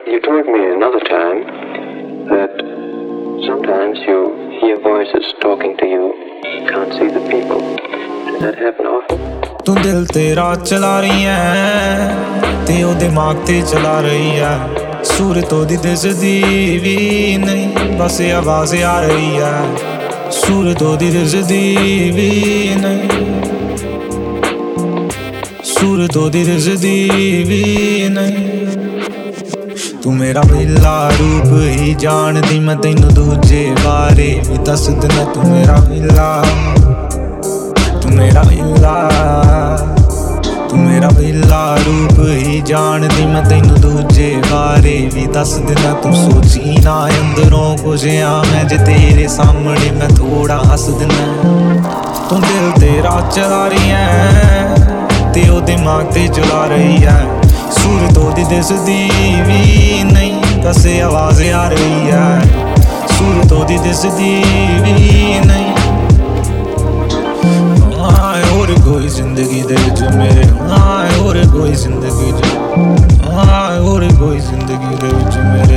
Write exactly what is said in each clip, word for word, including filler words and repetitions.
You told me another time that sometimes you hear voices talking to you, you can't see the people. Does that happen often? तू दिल तेरा चला रही है ते ओ दिमाग ते चला रही है सूरत ओदी दिसदी भी नहीं बस आवाज़ आ रही है सूरत ओदी दिसदी भी नहीं सूरत ओदी दिसदी भी नहीं तू मेरा पहला रूप ही जानदी मैं तैनू दूजे बारे भी दस दिन तू मेरा पहला तू मेरा पहला तू मेरा पहला रूप ही जानदी मैं तैनू दूजे बारे भी दस दिन तू सोची ना अंदरों कुछ आ मैं जे तेरे सामने मैं थोड़ा हस देना तू दिल तेरा चला रही है ते ओ दिमाग ते चला रही है सूरत ओदी दिसदी भी नहीं बस आवाज़ आ रही है सूरत ओदी दिसदी भी नहीं आए और कोई जिंदगी दे विच मेरे आए और कोई जिंदगी च आए और कोई जिंदगी दे विच मेरे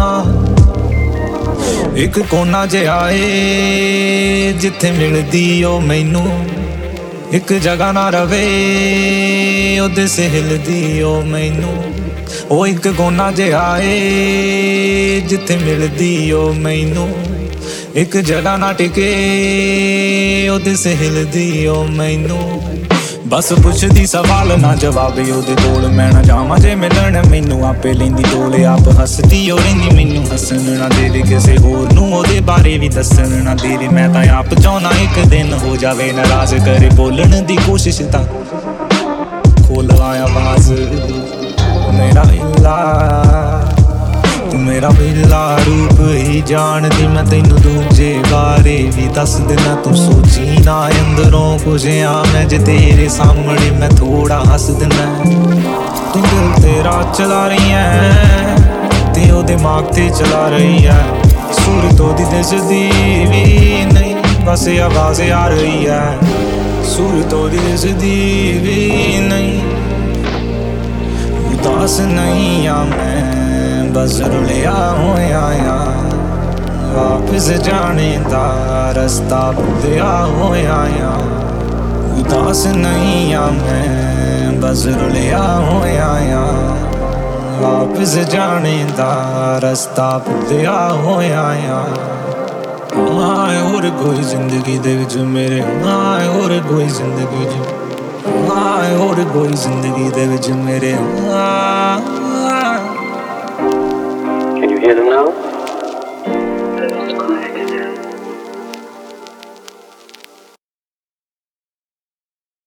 एक कोना जिहा ए जिथे मिलदी ओ मैनू एक जगह ना रवे ओदे हिलदी ओ मैनू ओ एक कोना जिहा ए जिथे मिलदी ओ मैनू एक जगह ना टिके ओदे हिलदी ओ मैनू बस पुछदी सवाल ना जवाब ओदे कोल मैं ना जावां जे मिलन मैनू आपे लैंदी तोले आप हसदी ओ रहिंदी मैनू हसन ना दे दे किसे होर नू ओदे बारे भी दसन ना दे दे मैं तां आप चाहुंदा एक दिन हो जावे नाराज करे बोलण दी कोशिश तां खोल आवाज़ मेरा इल्ला तू मेरा पहला रूप ही जानदी मैं तैनू दूजे बारे भी दस दिन तू सोची ना अंदरों कुछ आ मैं जे तेरे सामने मैं थोड़ा हस देना तू दिल तेरा चला रही है ते ओ दिमाग ते चला रही है सूरत ओदी दिसदी भी नहीं बस आवाज़ आ रही है सूरत ओदी दिसदी भी नहीं उदास नहीं आ मैं बस रुलिया होया आ वापस जाने दा रस्ता भुलिया होया आ उदास नहीं आ मैं बस रुलिया होया आ वापस जाने दा रस्ता भुलिया होया आ आए और कोई जिंदगी दे विच मेरे आए और कोई जिंदगी च आए और कोई जिंदगी दे विच मेरे Can you hear them now?